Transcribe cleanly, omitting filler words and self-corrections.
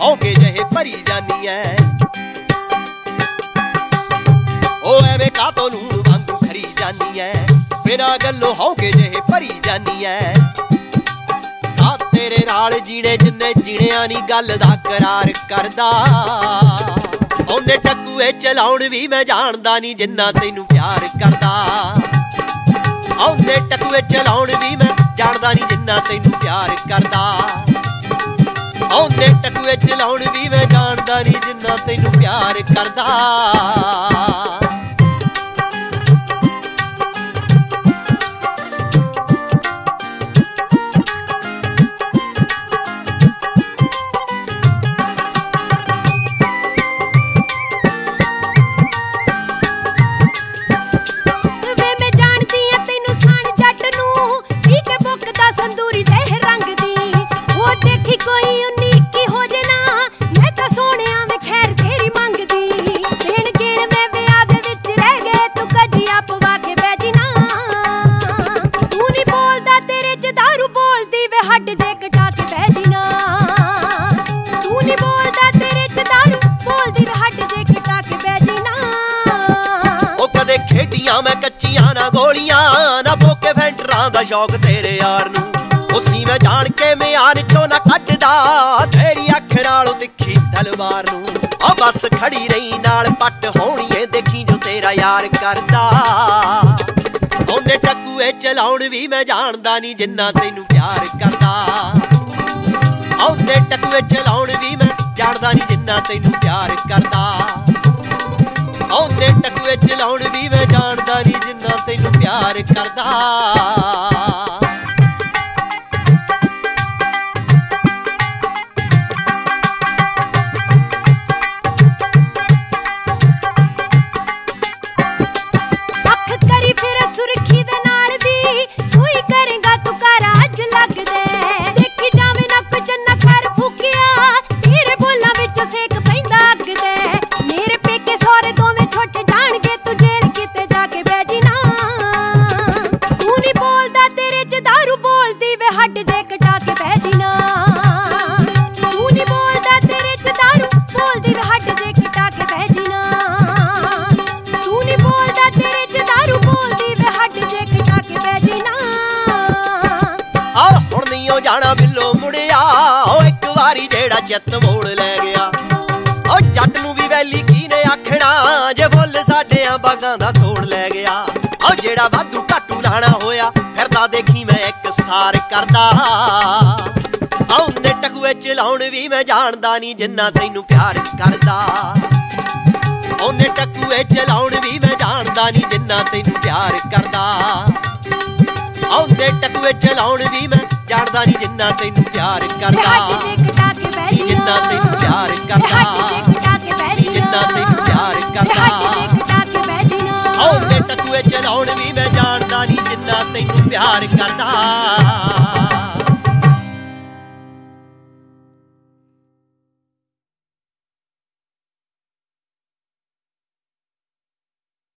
ਹੌਂਕੇ ਜਿਹੇ ਭਰੀ ਜਾਨੀ ਐ। ਉਹ ਐਵੇਂ ਕਾਤੋਂ ਲੂਣ ਵਾਂਗੂ ਖਰੀ ਜਾਨੀ ਐ, ਬਿਨਾਂ ਗੱਲੋਂ ਹੌਂਕੇ ਜਿਹੇ ਭਰੀ ਜਾਨੀ ਐ। ਸਾਥ ਤੇਰੇ ਨਾਲ ਜੀਣੇ ਜਿੰਨੇ ਜੀਣਿਆਂ ਨੀ ਗੱਲ ਦਾ ਕਰਾਰ ਕਰਦਾ। ਉਹਨੇ ਟਕੂਏ ਚਲਾਉਣ ਵੀ ਮੈਂ ਜਾਣਦਾ ਨੀ ਜਿੰਨਾ ਤੈਨੂੰ ਪਿਆਰ ਕਰਦਾ। ਉਹਨੇ ਟਕੂਏ ਚਲਾਉਣ ਵੀ ਮੈਂ ਜਾਣਦਾ ਨੀ ਜਿੰਨਾ ਤੈਨੂੰ ਪਿਆਰ ਕਰਦਾ। ਉਹਨੇ ਟਕੂਏ ਚਲਾਉਣ ਵੀ ਮੈਂ ਜਾਣਦਾ ਨੀ ਜਿੰਨਾ ਤੈਨੂੰ ਪਿਆਰ ਕਰਦਾ। ਹੱਡ ਜੇ ਕਟਾ ਕੇ ਬਹਿ ਜਿਨਾ ਤੂੰ ਨੀ ਬੋਲਦਾ ਤੇਰੇ ਚ ਦਾਰੂ ਬੋਲਦੀ ਵੇ ਹੱਡ ਜੇ ਕਟਾ ਕੇ ਬਹਿ ਜਿਨਾ। ਉਹ ਕਦੇ ਖੇਡੀਆਂ ਮੈਂ ਕੱਚੀਆਂ ਨਾ ਗੋਲੀਆਂ ਨਾ ਭੋਕੇ ਫੈਂਟਰਾਂ ਦਾ ਸ਼ੌਕ ਤੇਰੇ ਯਾਰ ਨੂੰ। ਉਸੀ ਮੈਂ ਜਾਣ ਕੇ ਮਿਆਨ ਚੋਂ ਨਾ ਕੱਢਦਾ ਤੇਰੀ ਅੱਖ ਨਾਲੋਂ ਤਿੱਖੀ ਤਲਵਾਰ ਨੂੰ। ਉਹ ਬਸ ਖੜੀ ਰਹੀ ਨਾਲ ਪੱਟ ਹੋਣੀ ਏ ਦੇਖੀ ਜੋ ਤੇਰਾ ਯਾਰ ਕਰਦਾ। ਉਹਨੇ ਟਕੂਏ ਚਲਾਉਣ ਵੀ ਮੈਂ ਜਾਣਦਾ ਨੀ ਜਿੰਨਾ ਤੈਨੂੰ ਪਿਆਰ ਕਰਦਾ। ਉਹਨੇ ਟਕੂਏ ਚਲਾਉਣ ਵੀ ਮੈਂ ਜਾਣਦਾ ਨੀ ਜਿੰਨਾ ਤੈਨੂੰ ਪਿਆਰ ਕਰਦਾ। ਉਹਨੇ ਟਕੂਏ ਚਲਾਉਣ ਵੀ ਮੈਂ ਜਾਣਦਾ ਨੀ ਜਿੰਨਾ ਤੈਨੂੰ ਪਿਆਰ ਕਰਦਾ। ਹੱਡ ਜੇ ਕਟਾ ਕੇ ਬਹਿ ਜਿਨਾ ਤੂੰ ਨੀ ਬੋਲਦਾ ਤੇਰੇ ਚ ਦਾਰੂ ਬੋਲਦੀ ਵੇ ਹੱਡ ਜੇ ਕਟਾ ਕੇ ਬਹਿ ਜਿਨਾ ਤੂੰ ਨੀ ਬੋਲਦਾ ਤੇਰੇ ਚ ਦਾਰੂ ਬੋਲਦੀ ਵੇ ਹੱਡ ਜੇ ਕਟਾ ਕੇ ਬਹਿ ਜਿਨਾ। ਆ ਹੁਣ ਨੀ ਉਹ ਜਾਣਾ ਬਿੱਲੋ ਮੁੜਿਆ ਉਹ ਇੱਕ ਵਾਰੀ ਜਿਹੜਾ ਚਿੱਤ ਮੋੜ ਲੈ ਗਿਆ। ਉਹ ਜੱਟ ਨੂੰ ਵੀ ਵੈਲੀ ਕੀ ਨੇ ਆਖਣਾ ਜੇ ਫੁੱਲ ਸਾਡਿਆਂ ਬਾਗਾਂ ਦਾ ਤੋੜ ਲੈ ਗਿਆ। ਉਹ ਜਿਹੜਾ ਵਾਧੂ ਘਾਟੂ ਲਾਣਾ ਹੋਇਆ ਫਿਰਦਾ ਦੇਖੀ ਮੈਂ ਇੱਕ ਸਾਰ ਕਰਦਾ। ਉਹਨੇ ਟਕੂਏ ਚਲਾਉਣ ਵੀ ਮੈਂ ਜਾਣਦਾ ਨੀ ਜਿੰਨਾ ਤੈਨੂੰ ਪਿਆਰ ਕਰਦਾ। ਉਹਨੇ ਟਕੂਏ ਚਲਾਉਣ ਵੀ ਮੈਂ ਜਾਣਦਾ ਨੀ ਜਿੰਨਾ ਤੈਨੂੰ ਪਿਆਰ ਕਰਦਾ। ਉਹਨੇ ਟਕੂਏ ਚਲਾਉਣ ਵੀ ਮੈਂ ਜਾਣਦਾ ਨੀ ਜਿੰਨਾ ਤੈਨੂੰ ਪਿਆਰ ਕਰਦਾ। ਜਿੰਨਾ ਤੈਨੂੰ ਪਿਆਰ ਕਰਦਾ ਜਿੰਨਾ ਤੈਨੂੰ ਪਿਆਰ ਕਰਦਾ। ਉਹਨੇ ਟਕੂਏ ਚਲਾਉਣ ਵੀ ਮੈਂ ਜਾਣਦਾ ਨੀ ਜਿੰਨਾ ਤੈਨੂੰ ਪਿਆਰ ਕਰਦਾ।